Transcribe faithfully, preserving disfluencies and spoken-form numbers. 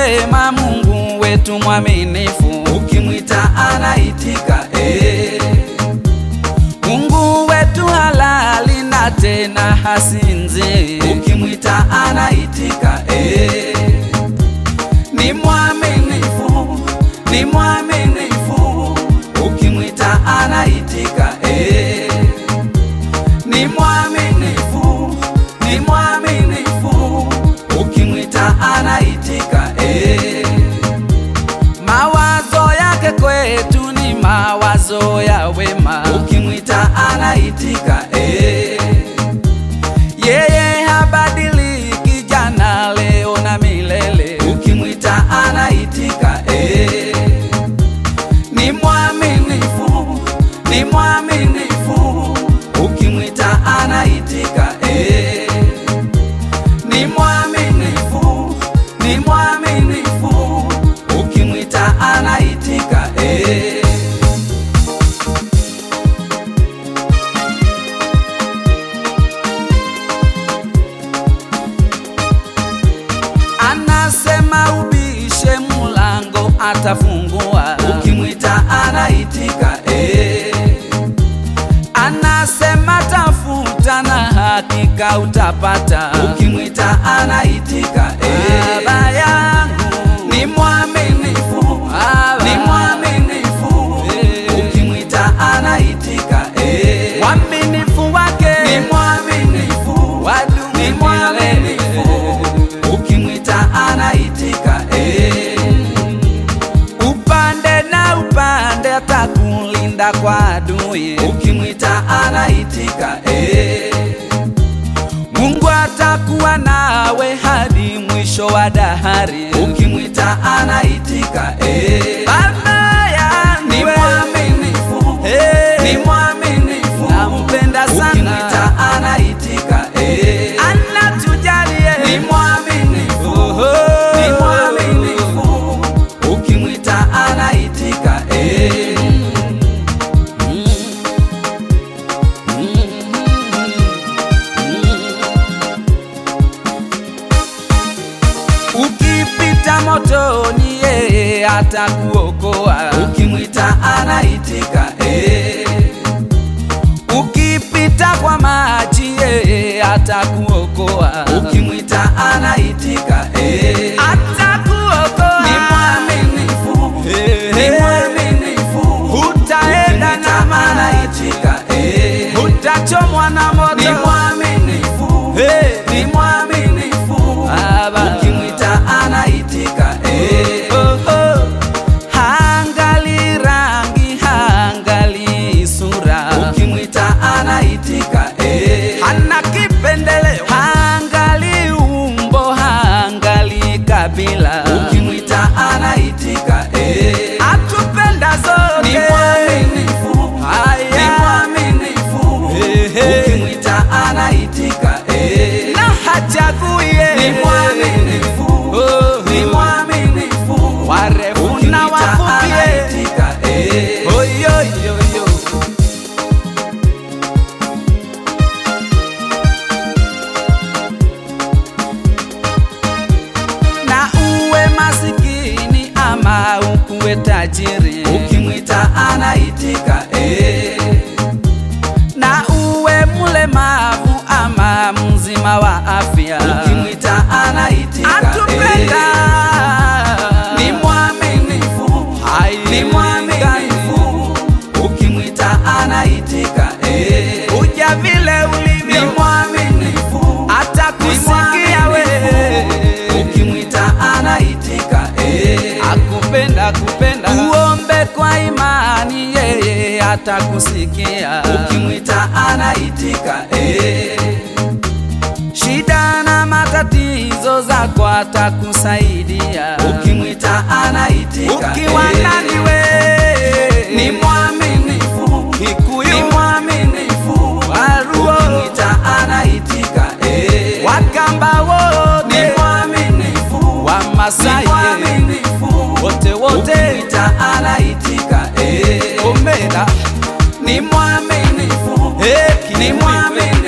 anasema Mungu wetu mwaminifu, ukimwita anaitika eh. Mungu wetu halali na tena hasinzi, ukimwita anaitika eh. ni mwaminifu, ni mwaminifu, ukimwita anaitika eh. ni mwaminifu, ni mwaminifu, ukimwita anaitika eh. mawazo yake kwetu ni mawazo ya wema, ukimwita anaitika eh. yeye habadiliki, jana leo na milele, ukimwita anaitika eh. ni mwaminifu, ni mwaminifu, ukimwita anaitika eh. ni mwaminifu, ni mwaminifu, ukimwita anaitika eh. anasema ubishe mulango atafungua, ukimwita anaitika eh. anasema tafuta na hakika utapata, ukimwita anaitika eh. Baba yangu ni mwaminifu, Baba ni mwaminifu, eh. ukimwita anaitika eh. Mwaminifu wake ni mwaminifu, wadumu ni mwaminifu, ukimwita anaitika eh. upande na upande atakulinda kwa adui, ukimwita anaitika eh. Mungu atakuwa nawe hadi mwisho wa dahari, ukimwita anaitika eh. Baba yangu ni mwaminifu, eh. ni mwaminifu, nampenda sana, ukimwita anaitika eh. anatujalie, ni mwaminifu, Oho. ni mwaminifu, ukimwita anaitika eh. ukipita motoni yeye atakuokoa, ukimwita anaitika eh. ukipita kwa maji yeye atakuokoa, ukimwita anaitika eh. atakuokoa, ni mwaminifu, Eh, ni eh. mwaminifu, utaenda na ukimwita maji, anaitika eh. utachomwa na moto, ni mwaminifu, Eh. ni mwaminifu, Baba. ukimwita anaitika eh. Oh, oh. haangali rangi, haangali sura, ukimwita anaitika eh. hana kipendeleo, haangali umbo, haangali kabila, ukimwita anaitika eh. atupenda zote, ni mwaminifu, Haya. ni mwaminifu, Eh, eh. ukimwita anaitika eh. na hachagui, ni mwaminifu, Oh, ni mwaminifu, warefu na ukimwita wafupi, anaitika eh. oyoyoyo. Na uwe masikini ama ukuwe tajiri, ukimwita anaitika eh. na uwe mulemavu ama mzima wa afya, ukimwita anaitika atupenda, eh. ni mwaminifu, Hai. ni mwaminifu, ukimwita anaitika eh. uja vile ni ulivyo, mwaminifu, atakusikia we, ukimwita anaitika eh. akupenda kupenda, uombe kwa imani, yeye atakusikia, ukimwita anaitika eh. shida na matatizo zako atakusaidia, ukimwita anaitika ukiwa eh. nani we, ni mwaminifu, Kikuyu, ni mwaminifu, Waruo, ukimwita anaitika eh. Wakamba wote, ni mwaminifu, Wamasai ni mwaminifu, wote wote, ukimwita anaitika eh. Omera ni mwaminifu, Heki, ni mwaminifu,